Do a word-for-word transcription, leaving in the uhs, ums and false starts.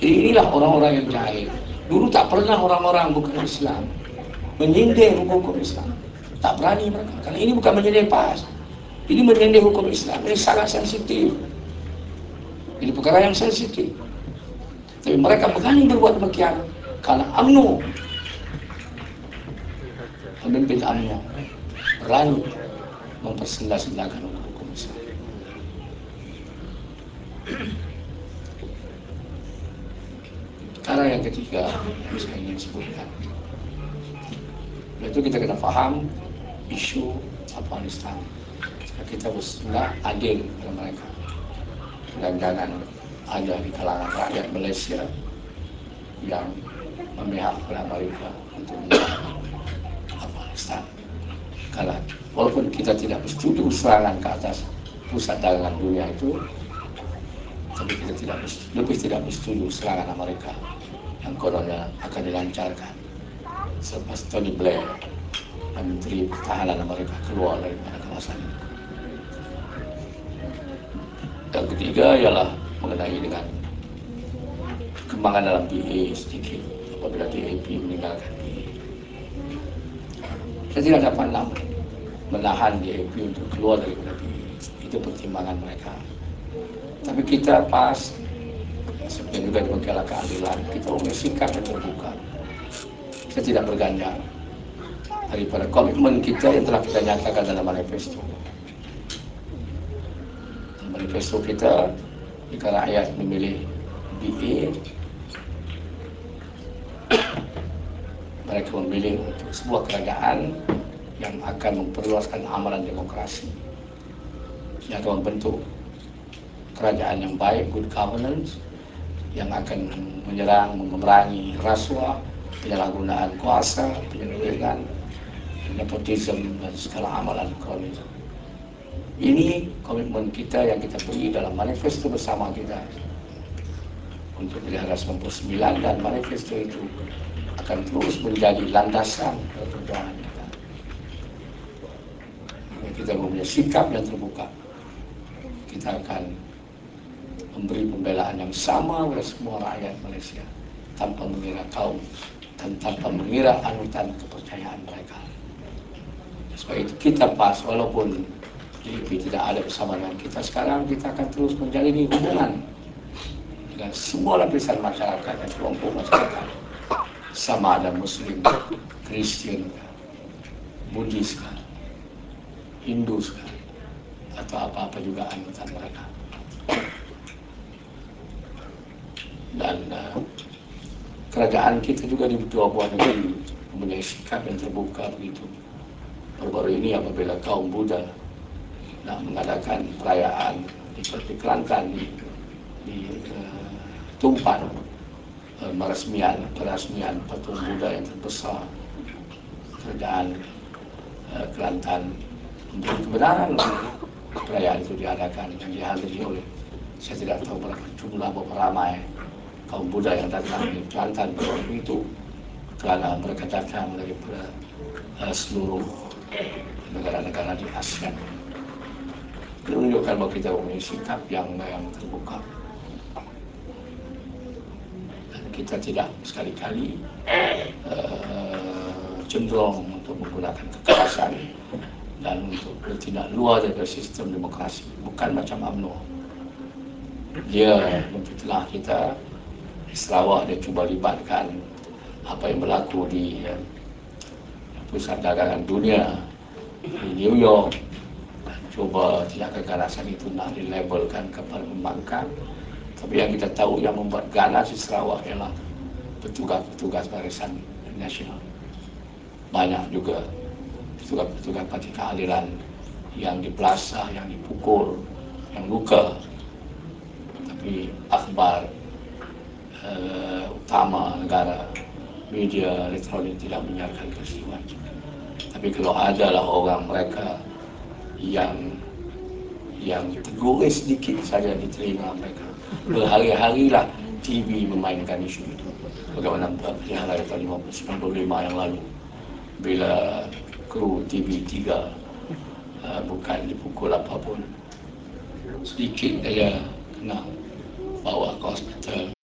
Inilah orang-orang yang jahil. Dulu tak pernah orang-orang bukan Islam menyindir hukum-hukum Islam. Tak berani mereka. Karena ini bukan menyindir P A S. Ini menyindir hukum Islam. Ini sangat sensitif. Ini perkara yang sensitif. Tapi mereka berani berbuat demikian karena U M N O, pemimpin U M N O, berani mempersendak-sendakkan hukum Islam. Perkara yang ketiga yang saya ingin sebutkan, yaitu kita kena faham isu Afghanistan. Kita bersendak adil kepada mereka dan jangan ada di kalangan rakyat Malaysia yang memihak kepada Amerika untuk menyerang Afghanistan. Kalau walaupun kita tidak bersetuju serangan ke atas pusat dagangan dunia itu, tapi kita tidak lebih tidak bersetuju serangan Amerika yang kononnya akan dilancarkan selepas Tony Blair, Menteri Pertahanan Amerika, keluar daripada kawasan itu. Yang ketiga ialah mengenai dengan kembangan dalam P A sedikit apabila D A P meninggalkan P A. Saya tidak dapat nak menahan D A P untuk keluar daripada P A. Itu pertimbangan mereka. Tapi kita P A S, sebenarnya juga diberikan keadilan, kita punya sikap yang terbuka. Kita tidak berganjal daripada komitmen kita yang telah kita nyatakan dalam manifesto. Manifesto kita, jika rakyat memilih B A, mereka memilih untuk sebuah kerajaan yang akan memperluaskan amalan demokrasi, yang akan membentuk kerajaan yang baik, good governance, yang akan menyerang, memerangi rasuah, penyalahgunaan kuasa, penyelewengan, nepotisme dan segala amalan kronisme. Ini komitmen kita yang kita beri dalam manifesto bersama kita untuk pelihara sembilan puluh sembilan, dan manifesto itu akan terus menjadi landasan perjuangan kita. Kita mempunyai sikap yang terbuka. Kita akan memberi pembelaan yang sama kepada semua rakyat Malaysia tanpa mengira kaum dan tanpa mengira anutan kepercayaan mereka. Sebab itu kita P A S, walaupun D A P tidak ada bersama dengan kita sekarang, kita akan terus menjalin hubungan dengan semua lapisan masyarakat dan kelompok masyarakat, sama ada Muslim, Kristian, Buddhis, Hindu, atau apa-apa juga anutan mereka. Dan uh, kerajaan kita juga di dua buah negeri mempunyai sikap yang terbuka begitu. Baru-baru ini apabila kaum Buddha nak mengadakan perayaan di Kelantan, di, di uh, Tumpan, uh, meresmian peresmian patung Buddha yang terbesar, kerajaan uh, Kelantan memberi kebenaran perayaan itu diadakan dan dihadiri oleh, saya tidak tahu berapa jumlah, berapa ramai kaum Buddha yang datang di Kelantan pada waktu itu, kerana mereka datang daripada uh, seluruh negara-negara di ASEAN. Itu menunjukkan bahawa kita mempunyai sikap yang, yang terbuka. Dan kita tidak sekali-kali uh, cenderung untuk menggunakan kekerasan dan untuk bertindak luar daripada sistem demokrasi. Bukan macam U M N O. Dia memfitnah kita. Di Sarawak dia cuba libatkan apa yang berlaku di uh, pusat dagangan dunia di New York, dan cuba tindakan kekerasan itu nak dilabelkan kepada pembangkang. Tapi yang kita tahu yang membuat ganas di Sarawak ialah petugas-petugas barisan nasional. Banyak juga petugas-petugas parti keadilan yang dipelasah, yang dipukul, yang luka. Tapi akhbar uh, utama negara, media elektronik tidak menyiarkan peristiwa itu. Tapi kalau adalah orang mereka yang yang tergores sedikit saja di telinga mereka, berhari-harilah T V memainkan isu itu. Bagaimana yang lain tahun sembilan puluh lima yang lalu, bila kru T V tiga uh, bukan dipukul apapun, sedikit saja kena bawa ke hospital,